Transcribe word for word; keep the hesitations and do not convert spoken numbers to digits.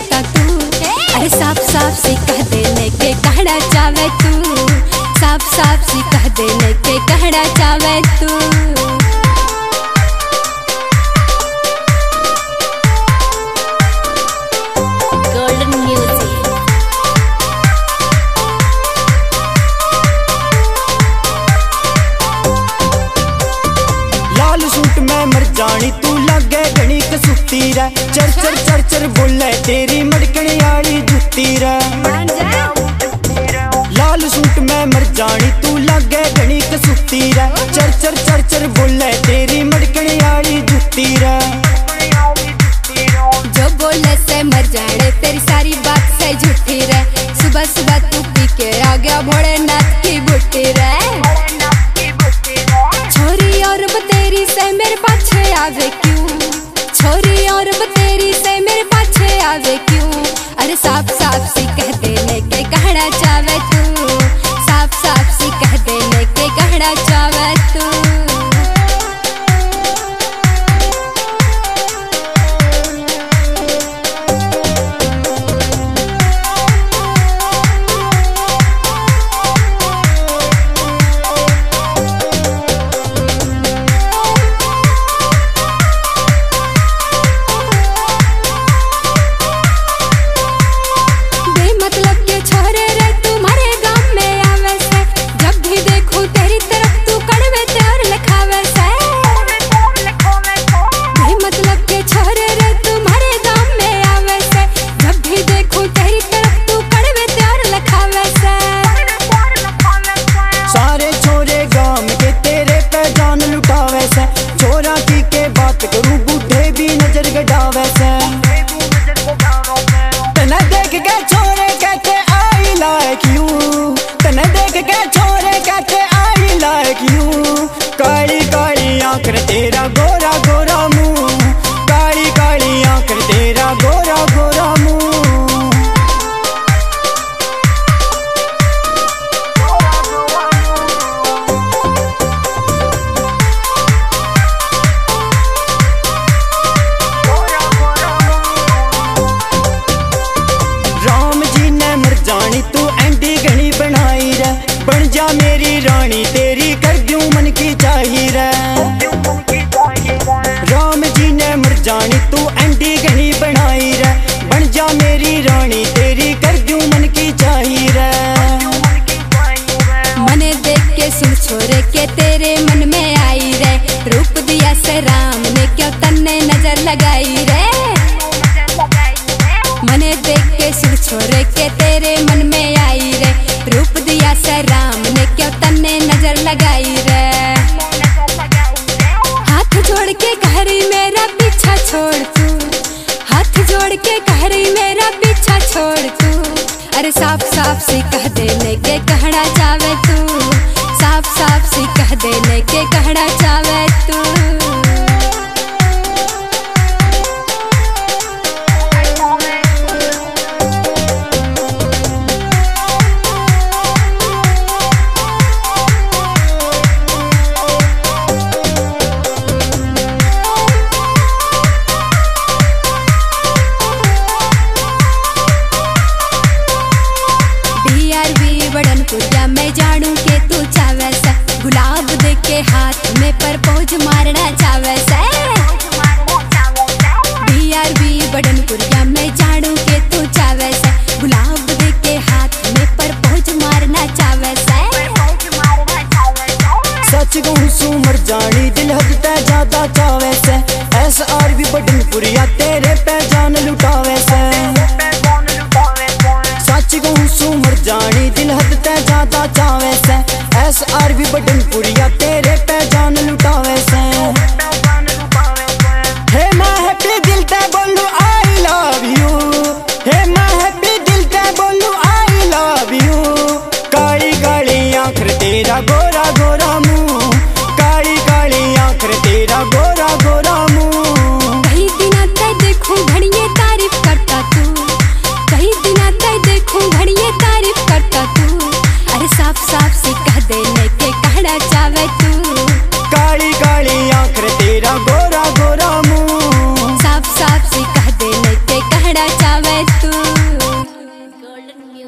करता तू। अरे साफ साफ सी कह देने के कहना चाहे तू, साफ साफ सी कह देने के कहना चाहे तू। सूट में मर जानी तू लागे घनी कसुती रे, चर चर चर चर बोले तेरी मड़कने वाली जुत्ती रे। लाल सूट में मर जानी तू लागे घनी कसुती रे, चर चर चर चर बोले तेरी मड़कने वाली जुत्ती रे। जो बोले से मर जाने तेरी सारी बात से झूठी रे, सुबह सुबह तू पी के आ गया भोलेनाथ की बुट्टी रे। छोरी और बतेरी से मेरे पाछे आवे क्यों, छोरी और बतेरी से मेरे पाछे आवे क्यों। अरे साफ साफ सी कह देने के कहना चाहे तू, साफ साफ सी कह देने के कहना चाहे तू। छोरा की के बात करूं बूढ़े भी नजर गड़ावे से, तने देख के छोरे कहते आई लाइक यू, तने देख के छोरे कहते I like you. Kali Kali आंख तेरा गोरा गोरा मुंह, काली काली आंख तेरा गोरा गोरा मुंह। तू एंडी घनी बनाई रे, बन जा मेरी रानी तेरी कर दूं मन की चाही रे। राम जी ने मर जानी तू एंडी घनी बनाई रे, बन जा मेरी रानी तेरी कर दूं मन की चाही रे। मने देख के सुन छोरे के तेरे मन में आई रे, रूप दिया से राम ने क्यों तन्ने नजर लगाई रे। मने देख के सुन छोरे के तेरे मन में आई रे, रूप दिया से राम ने क्यों तन्ने नजर लगाई रे। हाथ जोड़ के कहरी मेरा पीछा छोड़ तू, हाथ जोड़ के कहरी मेरा पीछा छोड़ तू। अरे साफ साफ सी कह देने के कहना चाहे तू, साफ साफ सी कह देने के कहना चाहे तू। बड़नपुरिया मैं जानू के तू चावे से, गुलाब दे के हाथ में परपोज मारना चावे से। बीआरबी बड़नपुरिया मैं जानू के तू चावे से, गुलाब दे के हाथ में परपोज मारना चावे से। सच कहूं सू मर जानी दिल हद ते ज्यादा चावे से, एस आर बी बड़नपुरिया तेरे पे जान लुटावे से। सच कहूं सू मर जानी दिल हद ते ज्यादा चावे से, एस आर बी बड़नपुरिया तेरे पे जान लुटावे से। हे मैं हैप्पी दिल ते बोलू आई लव यू, हे मैं हैप्पी दिल ते बोलू I love you. Kali Kali आंख तेरा गोरा गोरा मुंह, काली काली आंख तेरा गोरा गोरा मुंह। कई दिना तक देखूं घड़िए तारीफ करता तू, कई दिना तक देखूं घड़िए तारीफ करता तू। अरे साफ साफ सी कह देने के कहना चाहे तू, काली काली आंख तेरा गोरा